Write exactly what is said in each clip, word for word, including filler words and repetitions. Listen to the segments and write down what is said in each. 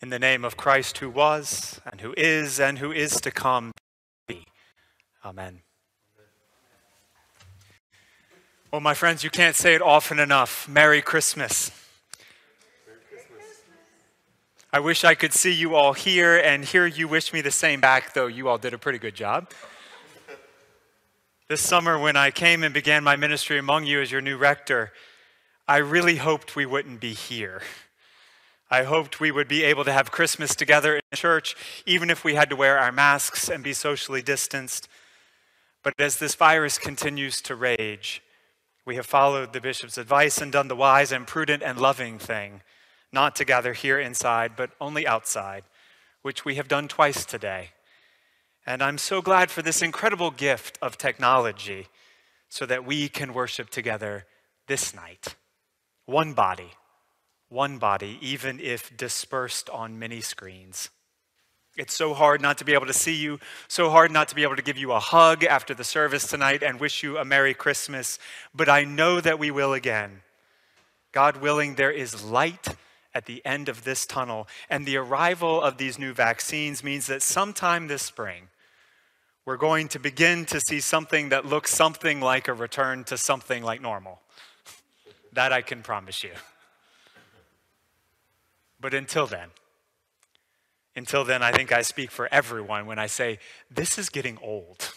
In the name of Christ, who was, and who is, and who is to come. Amen. Well, my friends, you can't say it often enough. Merry Christmas. Merry Christmas. I wish I could see you all here and hear you wish me the same back, though you all did a pretty good job. This summer, when I came and began my ministry among you as your new rector, I really hoped we wouldn't be here. I hoped we would be able to have Christmas together in church, even if we had to wear our masks and be socially distanced. But as this virus continues to rage, we have followed the bishop's advice and done the wise and prudent and loving thing, not to gather here inside, but only outside, which we have done twice today. And I'm so glad for this incredible gift of technology so that we can worship together this night. One body. One body, even if dispersed on many screens. It's so hard not to be able to see you, so hard not to be able to give you a hug after the service tonight and wish you a Merry Christmas, but I know that we will again. God willing, there is light at the end of this tunnel, and the arrival of these new vaccines means that sometime this spring, we're going to begin to see something that looks something like a return to something like normal. That I can promise you. But until then, until then, I think I speak for everyone when I say, this is getting old.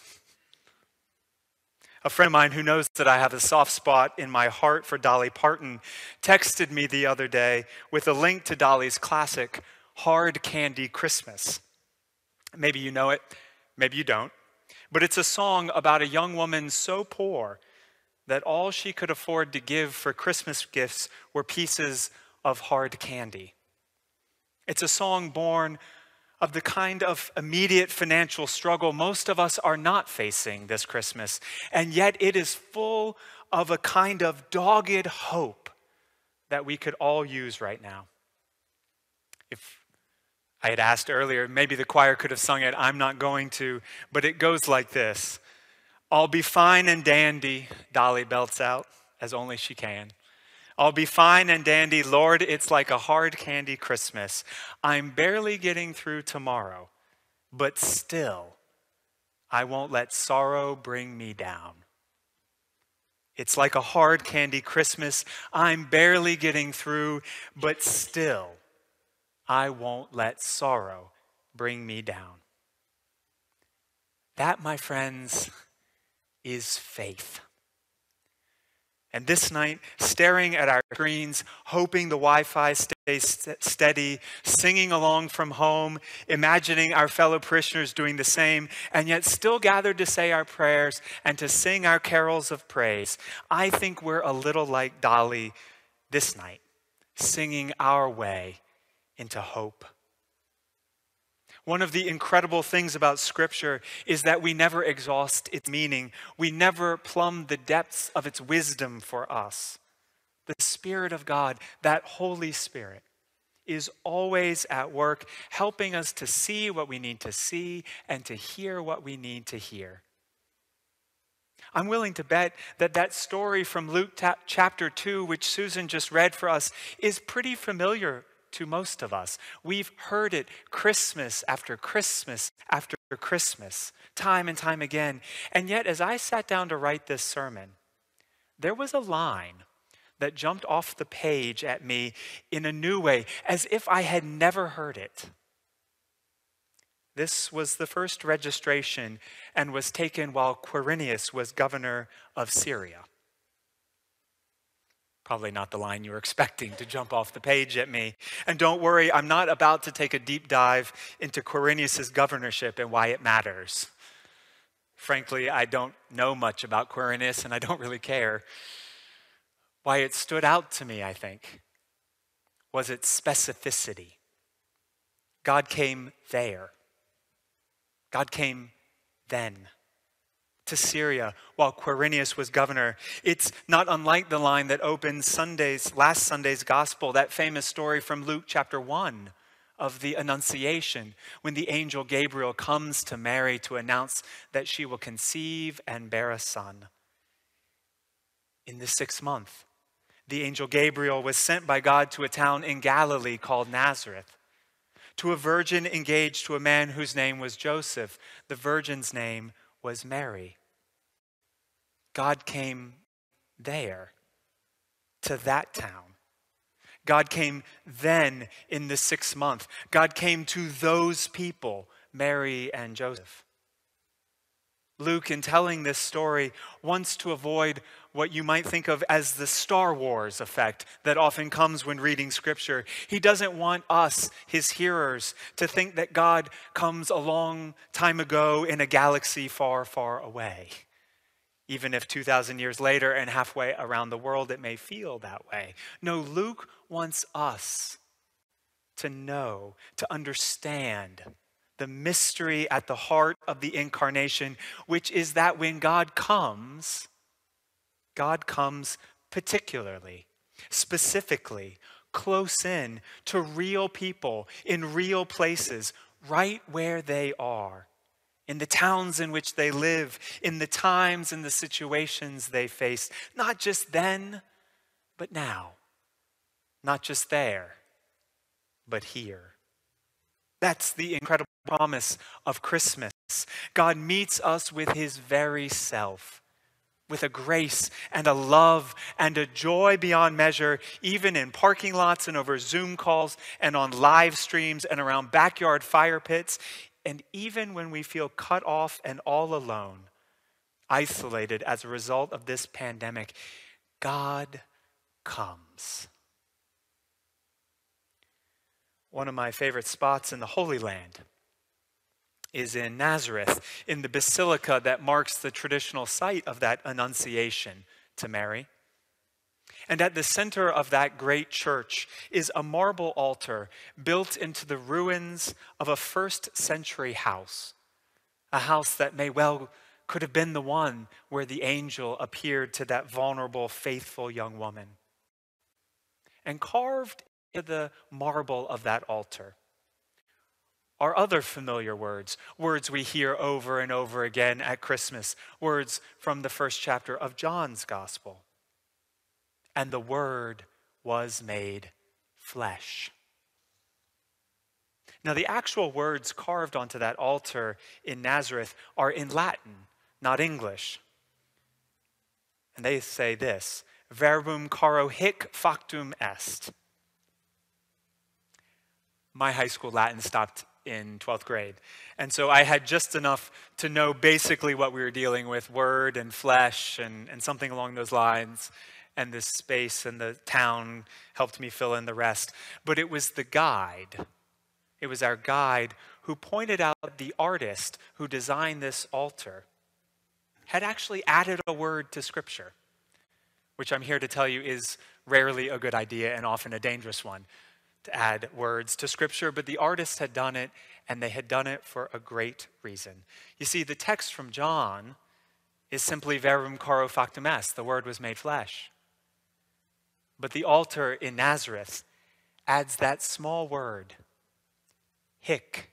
A friend of mine who knows that I have a soft spot in my heart for Dolly Parton texted me the other day with a link to Dolly's classic, Hard Candy Christmas. Maybe you know it, maybe you don't. But it's a song about a young woman so poor that all she could afford to give for Christmas gifts were pieces of hard candy. It's a song born of the kind of immediate financial struggle most of us are not facing this Christmas, and yet it is full of a kind of dogged hope that we could all use right now. If I had asked earlier, maybe the choir could have sung it. I'm not going to, but it goes like this. I'll be fine and dandy, Dolly belts out, as only she can. I'll be fine and dandy, Lord, it's like a hard candy Christmas. I'm barely getting through tomorrow, but still, I won't let sorrow bring me down. It's like a hard candy Christmas. I'm barely getting through, but still, I won't let sorrow bring me down. That, my friends, is faith. And this night, staring at our screens, hoping the Wi-Fi stays st- steady, singing along from home, imagining our fellow parishioners doing the same, and yet still gathered to say our prayers and to sing our carols of praise, I think we're a little like Dolly this night, singing our way into hope. One of the incredible things about Scripture is that we never exhaust its meaning. We never plumb the depths of its wisdom for us. The Spirit of God, that Holy Spirit, is always at work, helping us to see what we need to see and to hear what we need to hear. I'm willing to bet that that story from Luke ta- chapter two, which Susan just read for us, is pretty familiar to most of us. We've heard it Christmas after Christmas after Christmas, time and time again. And yet, as I sat down to write this sermon, there was a line that jumped off the page at me in a new way, as if I had never heard it. This was the first registration and was taken while Quirinius was governor of Syria. Probably not the line you were expecting to jump off the page at me. And don't worry, I'm not about to take a deep dive into Quirinius' governorship and why it matters. Frankly, I don't know much about Quirinius and I don't really care. Why it stood out to me, I think, was its specificity. God came there. God came then to Syria while Quirinius was governor. It's not unlike the line that opens Sunday's, last Sunday's gospel, that famous story from Luke chapter one of the Annunciation, when the angel Gabriel comes to Mary to announce that she will conceive and bear a son. In the sixth month, the angel Gabriel was sent by God to a town in Galilee called Nazareth. to a virgin engaged to a man whose name was Joseph. The virgin's name was Mary. God came there, to that town. God came then in the sixth month. God came to those people, Mary and Joseph. Luke, in telling this story, wants to avoid what you might think of as the Star Wars effect that often comes when reading Scripture. He doesn't want us, his hearers, to think that God comes a long time ago in a galaxy far, far away. Even if two thousand years later and halfway around the world it may feel that way. No, Luke wants us to know, to understand the mystery at the heart of the incarnation, which is that when God comes, God comes particularly, specifically, close in to real people in real places, right where they are, in the towns in which they live, in the times and the situations they face, not just then, but now, not just there, but here. That's the incredible promise of Christmas. God meets us with his very self, with a grace and a love and a joy beyond measure, even in parking lots and over Zoom calls and on live streams and around backyard fire pits. And even when we feel cut off and all alone, isolated as a result of this pandemic, God comes. One of my favorite spots in the Holy Land is in Nazareth, in the basilica that marks the traditional site of that Annunciation to Mary. And at the center of that great church is a marble altar built into the ruins of a first century house, a house that may well could have been the one where the angel appeared to that vulnerable, faithful young woman. And carved into the marble of that altar are other familiar words, words we hear over and over again at Christmas, words from the first chapter of John's Gospel. And the Word was made flesh. Now, the actual words carved onto that altar in Nazareth are in Latin, not English. And they say this: verbum caro hic factum est. My high school Latin stopped in twelfth grade. And so I had just enough to know basically what we were dealing with, word and flesh and, and something along those lines. And this space and the town helped me fill in the rest. But it was the guide. It was our guide who pointed out the artist who designed this altar had actually added a word to Scripture, which I'm here to tell you is rarely a good idea and often a dangerous one, to add words to Scripture. But the artists had done it, and they had done it for a great reason. You see, the text from John is simply verbum caro factum est, the Word was made flesh. But the altar in Nazareth adds that small word, hic.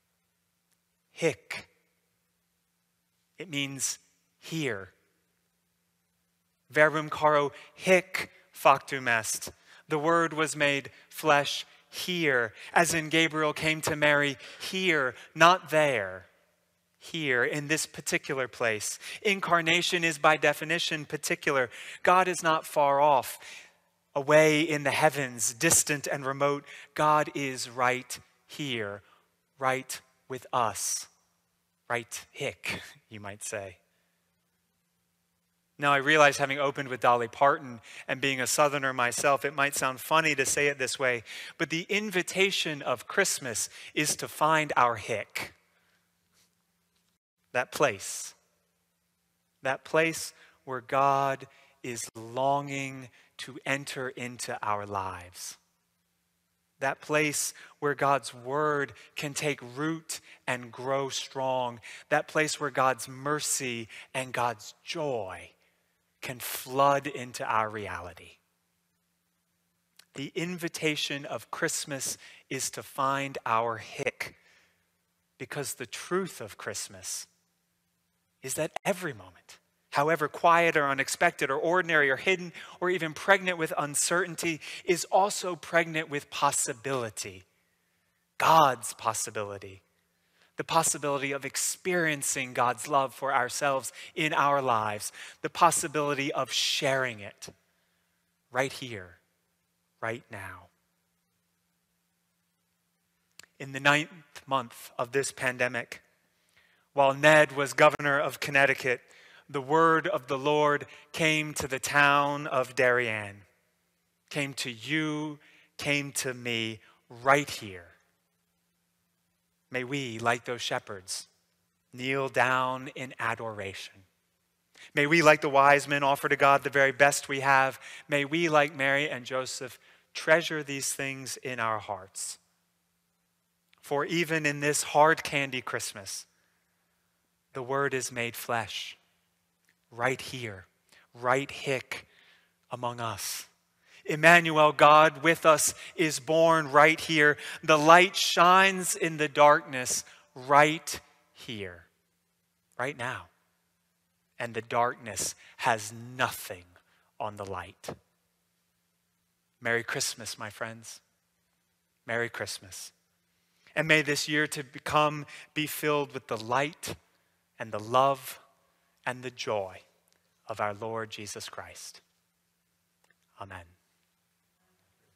Hic. It means here. Verbum caro hic factum est. The Word was made flesh here, as in Gabriel came to Mary here, not there. Here, in this particular place. Incarnation is by definition particular. God is not far off, away in the heavens, distant and remote. God is right here, right with us. Right hick, you might say. Now, I realize, having opened with Dolly Parton and being a Southerner myself, it might sound funny to say it this way, but the invitation of Christmas is to find our hick. That place. That place where God is longing to enter into our lives. That place where God's word can take root and grow strong. That place where God's mercy and God's joy can flood into our reality. The invitation of Christmas is to find our hick, because the truth of Christmas is that every moment, however quiet or unexpected or ordinary or hidden or even pregnant with uncertainty, is also pregnant with possibility. God's possibility. The possibility of experiencing God's love for ourselves in our lives. The possibility of sharing it right here, right now. In the ninth month of this pandemic, while Ned was governor of Connecticut, the word of the Lord came to the town of Darien, came to you, came to me right here. May we, like those shepherds, kneel down in adoration. May we, like the wise men, offer to God the very best we have. May we, like Mary and Joseph, treasure these things in our hearts. For even in this hard candy Christmas, the Word is made flesh, right here, right hick among us. Emmanuel, God with us, is born right here. The light shines in the darkness right here, right now. And the darkness has nothing on the light. Merry Christmas, my friends. Merry Christmas. And may this year to become be filled with the light and the love and the joy of our Lord Jesus Christ. Amen.